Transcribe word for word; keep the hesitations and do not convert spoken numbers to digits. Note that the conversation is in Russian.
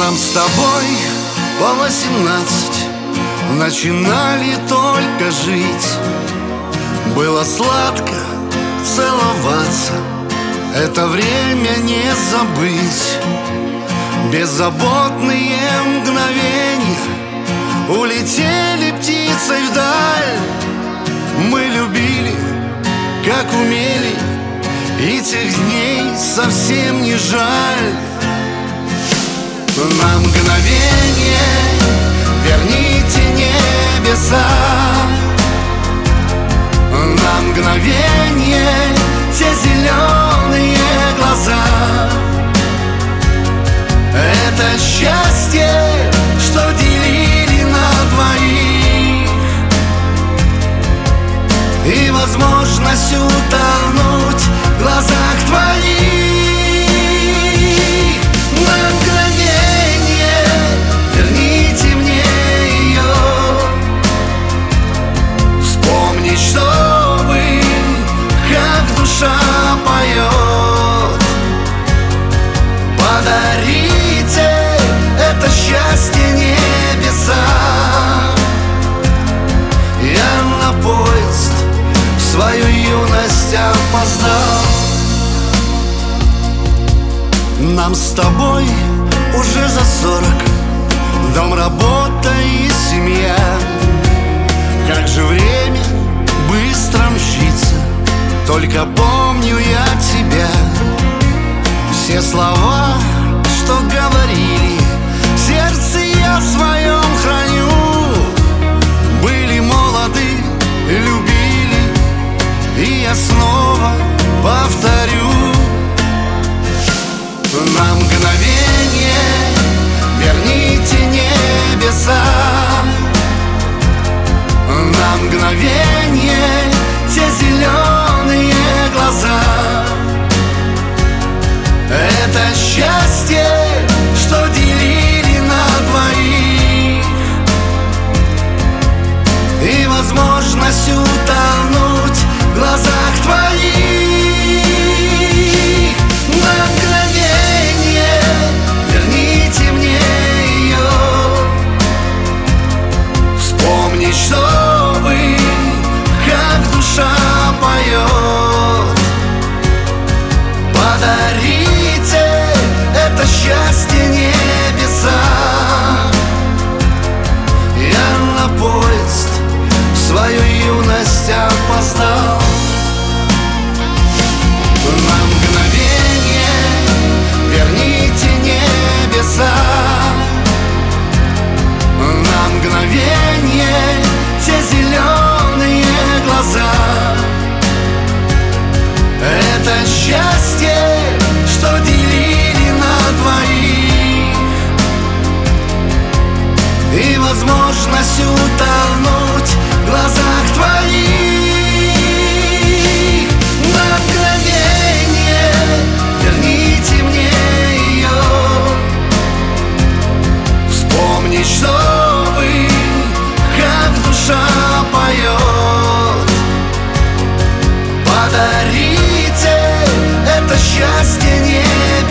Нам с тобой по восемнадцать, начинали только жить. Было сладко целоваться, это время не забыть. Беззаботные мгновения улетели птицей вдаль. Мы любили, как умели, и тех дней совсем не жаль. На мгновение верните небеса, на мгновение те зеленые глаза. Это счастье, что делили на двоих, и возможность утонуть в глазах твоих. На мгновение верните мне ее, вспомнить, чтобы как душа поет. Подарите это счастье небеса. Я на поезд в свою юность опоздал. Нам с тобой уже за сорок, дом, работа и семья. Как же время быстро мчится, только помню я тебя. Все слова, что говорили, в сердце я своем храню. Были молоды, любили, и я снова повторю. На мгновение верните небеса, на мгновение те зеленые глаза. Это счастье, что делили на двоих, и возможность утонуть в глазах твоих. На мгновение верните мне ее, вспомнить, чтобы как душа поет. Подарите это счастье небеса. Я на поезд в свою юность опоздал. На мгновение верните небеса, на мгновение те зеленые глаза. Это счастье, что делили на двоих, и возможность утонуть в глазах твоих. На мгновение верните мне ее, вспомнить, чтобы как душа поет. Подарите это счастье небес.